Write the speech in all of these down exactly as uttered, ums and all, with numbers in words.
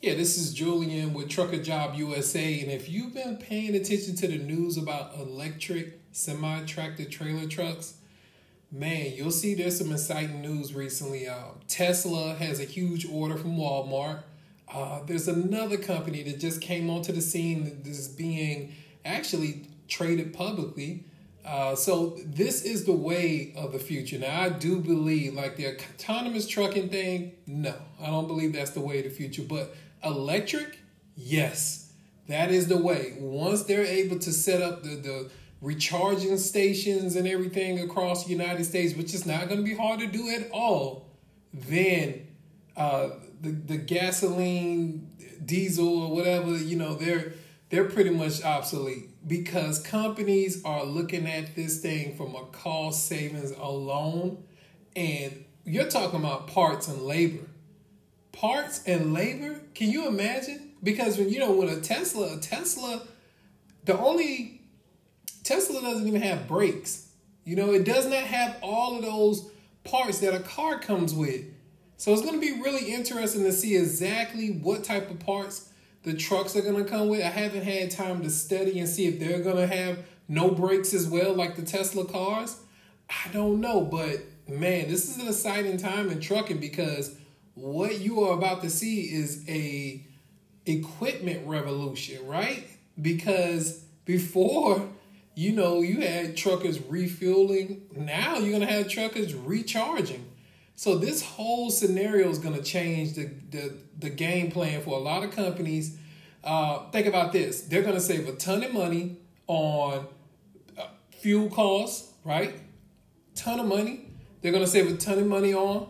Yeah, this is Julian with Trucker Job U S A. And if you've been paying attention to the news about electric semi-tractor trailer trucks, man, you'll see there's some exciting news recently. Uh, Tesla has a huge order from Walmart. Uh, there's another company that just came onto the scene that is being actually traded publicly. Uh, so this is the way of the future. Now, I do believe, like the autonomous trucking thing, no, I don't believe that's the way of the future. But electric, yes, that is the way. Once they're able to set up the, the recharging stations and everything across the United States, which is not going to be hard to do at all, then uh, the the gasoline, diesel, or whatever, you know, they're they're pretty much obsolete because companies are looking at this thing from a cost savings alone, and you're talking about parts and labor. Parts and labor? Can you imagine? Because when you know when a Tesla, a Tesla, the only Tesla doesn't even have brakes. You know, it does not have all of those parts that a car comes with. So it's going to be really interesting to see exactly what type of parts the trucks are going to come with. I haven't had time to study and see if they're going to have no brakes as well, like the Tesla cars. I don't know, but man, this is an exciting time in trucking because what you are about to see is a equipment revolution, right? Because before, you know, you had truckers refueling. Now you're going to have truckers recharging. So this whole scenario is going to change the, the, the game plan for a lot of companies. Uh, think about this. They're going to save a ton of money on uh, fuel costs, right? Ton of money. They're going to save a ton of money on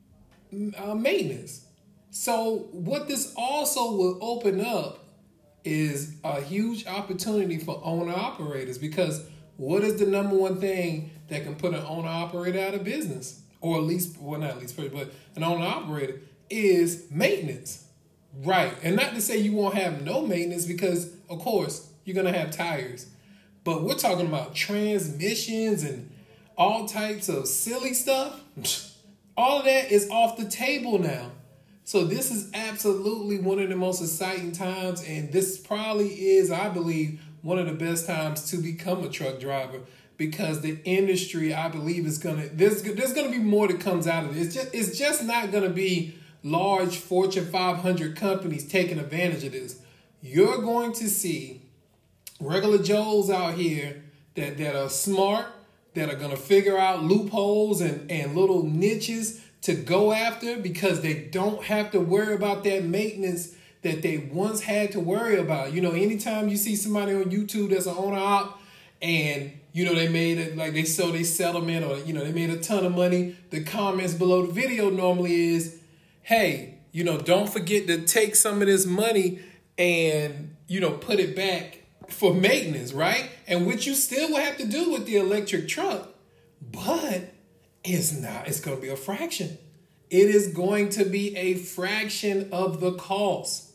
uh, maintenance. So what this also will open up is a huge opportunity for owner-operators, because what is the number one thing that can put an owner-operator out of business? Or at least, well, not at least, but an owner-operator is maintenance. Right. And not to say you won't have no maintenance because, of course, you're going to have tires. But we're talking about transmissions and all types of silly stuff. All of that is off the table now. So this is absolutely one of the most exciting times, and this probably is, I believe, one of the best times to become a truck driver, because the industry, I believe, is gonna there's there's gonna be more that comes out of it. It's just it's just not gonna be large Fortune five hundred companies taking advantage of this. You're going to see regular Joes out here that that are smart, that are gonna figure out loopholes and and little niches to go after, because they don't have to worry about that maintenance that they once had to worry about. You know, anytime you see somebody on YouTube that's an owner op and, you know, they made it, like they sold a settlement, or, you know, they made a ton of money, the comments below the video normally is, hey, you know, don't forget to take some of this money and, you know, put it back for maintenance, right? And which you still will have to do with the electric truck, but it's not, it's going to be a fraction. It is going to be a fraction of the cost.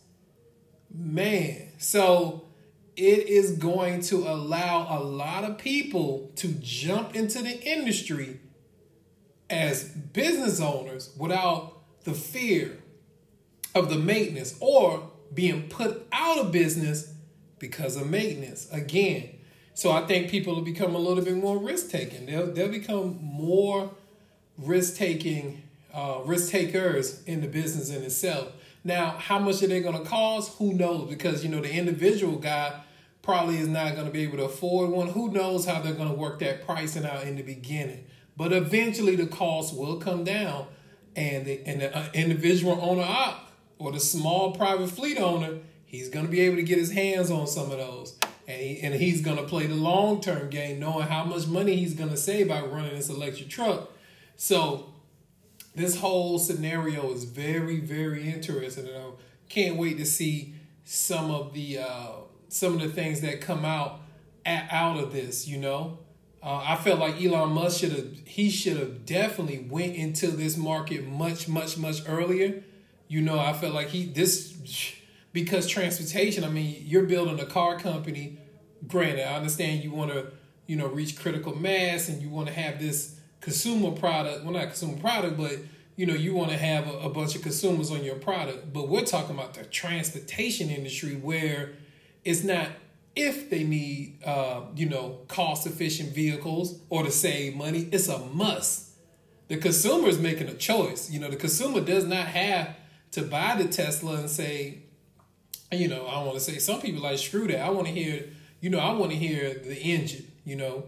Man, so it is going to allow a lot of people to jump into the industry as business owners without the fear of the maintenance or being put out of business because of maintenance. Again, so I think people will become a little bit more risk-taking. They'll, they'll become more risk-taking, uh, risk-takers in the business in itself. Now, how much are they going to cost? Who knows? Because, you know, the individual guy probably is not going to be able to afford one. Who knows how they're going to work that pricing out in the beginning. But eventually the cost will come down, and the, and the uh, individual owner op or the small private fleet owner, he's going to be able to get his hands on some of those. And, he, and he's going to play the long-term game, knowing how much money he's going to save by running this electric truck. So this whole scenario is very, very interesting. And I can't wait to see some of the uh, some of the things that come out at, out of this. You know, uh, I felt like Elon Musk should have he should have definitely went into this market much, much, much earlier. You know, I felt like he this because transportation. I mean, you're building a car company. Granted, I understand you want to you know reach critical mass and you want to have this consumer product. Well, not consumer product, but you know, you want to have a, a bunch of consumers on your product. But we're talking about the transportation industry, where it's not if they need, uh, you know, cost-efficient vehicles or to save money. It's a must. The consumer is making a choice. You know, the consumer does not have to buy the Tesla and say, you know, I want to say, some people like, screw that. I want to hear, you know, I want to hear the engine, you know.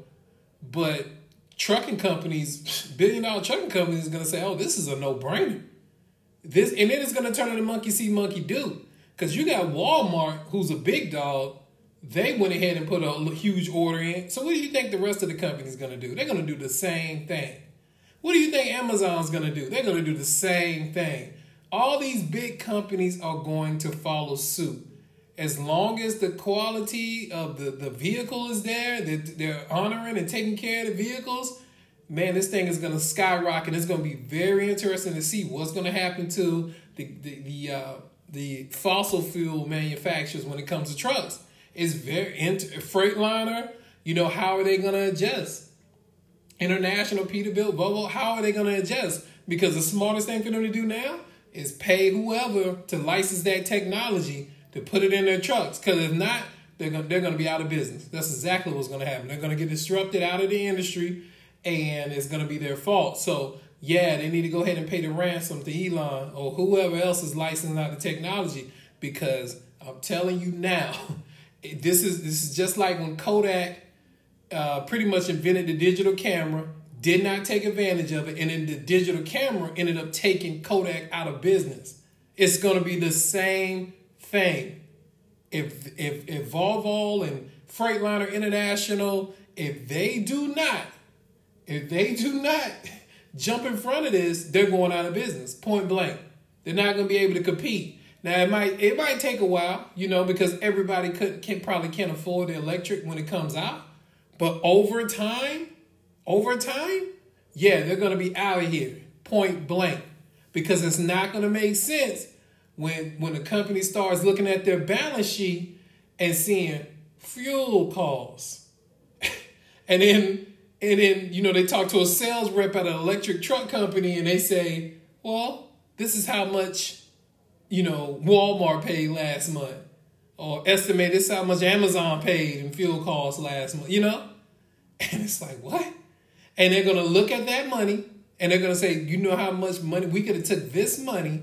But trucking companies, billion dollar trucking companies is going to say, oh, this is a no-brainer. This, and then it's going to turn into monkey see, monkey do. Because you got Walmart, who's a big dog. They went ahead and put a huge order in. So what do you think the rest of the company is going to do? They're going to do the same thing. What do you think Amazon's going to do? They're going to do the same thing. All these big companies are going to follow suit. As long as the quality of the, the vehicle is there, that they're honoring and taking care of the vehicles, man, this thing is going to skyrocket. It's going to be very interesting to see what's going to happen to the the the, uh, the fossil fuel manufacturers when it comes to trucks. It's very inter- Freightliner. You know, how are they going to adjust? International, Peterbilt, Volvo, how are they going to adjust? Because the smartest thing for them to do now is pay whoever to license that technology to put it in their trucks. Because if not, they're going they're going to be out of business. That's exactly what's going to happen. They're going to get disrupted out of the industry, and it's going to be their fault. So, yeah, they need to go ahead and pay the ransom to Elon or whoever else is licensing out the technology, because I'm telling you now, this is this is just like when Kodak uh, pretty much invented the digital camera, did not take advantage of it, and then the digital camera ended up taking Kodak out of business. It's going to be the same thing. If if if Volvo and Freightliner International, if they do not, if they do not jump in front of this, they're going out of business, point blank. They're not going to be able to compete. Now it might it might take a while, you know, because everybody could can probably can't afford the electric when it comes out. But over time, over time, yeah, they're going to be out of here, point blank, because it's not going to make sense when when a company starts looking at their balance sheet and seeing fuel costs, and then and then you know they talk to a sales rep at an electric truck company and they say, well, this is how much, you know, Walmart paid last month, or estimate this is how much Amazon paid in fuel costs last month, you know? And it's like, what? And they're going to look at that money and they're going to say, you know how much money we could have took this money,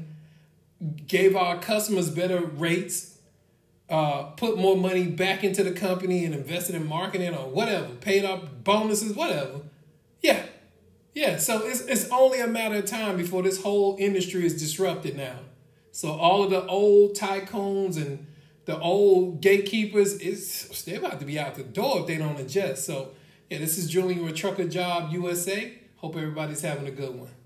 gave our customers better rates, uh, put more money back into the company and invested in marketing or whatever, paid off bonuses, whatever. Yeah. Yeah. So it's, it's only a matter of time before this whole industry is disrupted now. So all of the old tycoons and the old gatekeepers, is they're about to be out the door if they don't adjust. So, yeah, this is Julian with Trucker Job U S A. Hope everybody's having a good one.